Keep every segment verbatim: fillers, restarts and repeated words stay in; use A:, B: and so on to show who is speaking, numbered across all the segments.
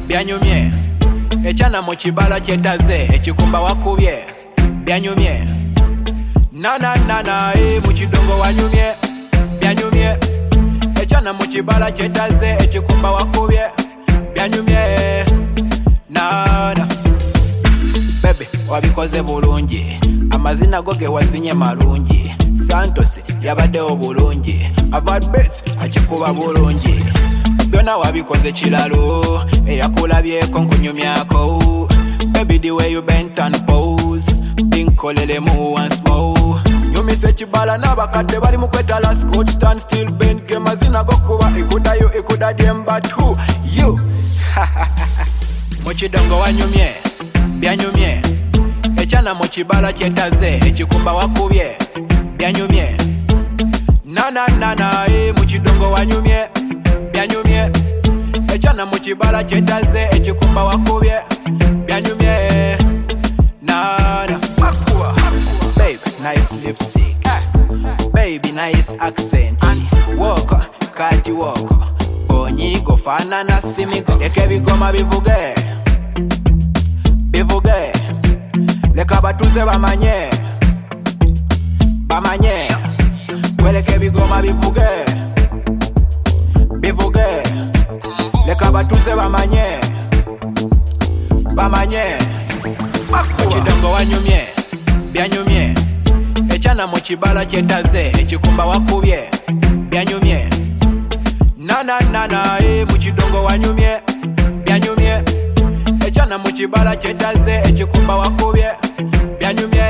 A: byanyumye ekyana mu kibala kyetaze ekikumba wakubye byanyumye nananana e mu kidongo wanyumye byanyumye ekyana mu kibala kyetaze ekikumba wakubye byanyumye nana bebe wabikoze bulungi amazina go ge wazinye malungi Santos yabaddewo bulungi Avadbet akikuba bulungi byonna wabikoze kiralo eyakulabyeko nkunyumyako baby the way you bent and pose binkolelemu once more nyumise kibala n'abakadde bali mu kwetala Scott stand still bend ge mazina gokuba ekudayo ekudadiem but who you mu kidongo wanyumye byanyumye ekyana mu kibala kyetaze ekikumba wakubye byanyumye nananana e mu kidongo wanyumye byanyumye ekyana mu kibala kyetaze ekikumba wakubye byanyumye nana baby nice lipstick baby nice accent walk kati walk onyigo fanana simigo leka ebigoma bivuge bivuge leka batuze bamanye bamanye weleke ebigoma bivuge bivuge leka batuze bamanye bamanye ekidongo wanyumye byanyumye ekyana mu kibala kyetaze ekikumba wakubye byanyumye nananana e mu kidongo wanyumye byanyumye ekyana mu kibala kyetaze ekikumba wakubye byanyumye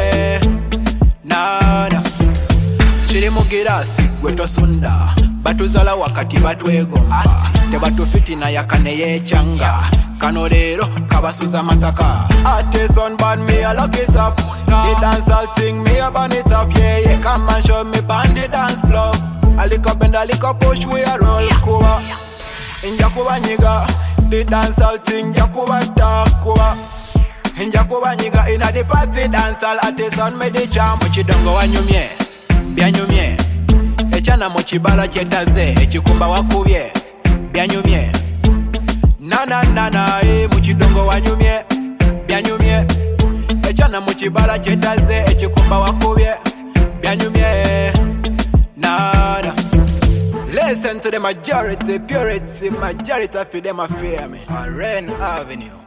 A: nana kiri mu girasi gwe tosunda batuzala wakati batwegomba tebatufitina yakane yekyanga kano leero kabasuza masaka Artisan band me I lock it up the dancehall thing me I burn it up yeah yeah come and show me band the dance floor a lick up and a lick up push we a roll kuba injakuba nyiga the dancehall thing jakuba takuba injakuba nyiga ina the party dancehall artisan me the jam mu kidongo wanyumye byanyumye ekyana mu kibala kyetaze ekikumba wakubye byanyumye nananana e mu kidongo wanyumye byanyumye ekyana mu kibala kyetaze ekikumba wakubye byanyumye nana listen to the majority purity majority for them a fear me Rain Avenue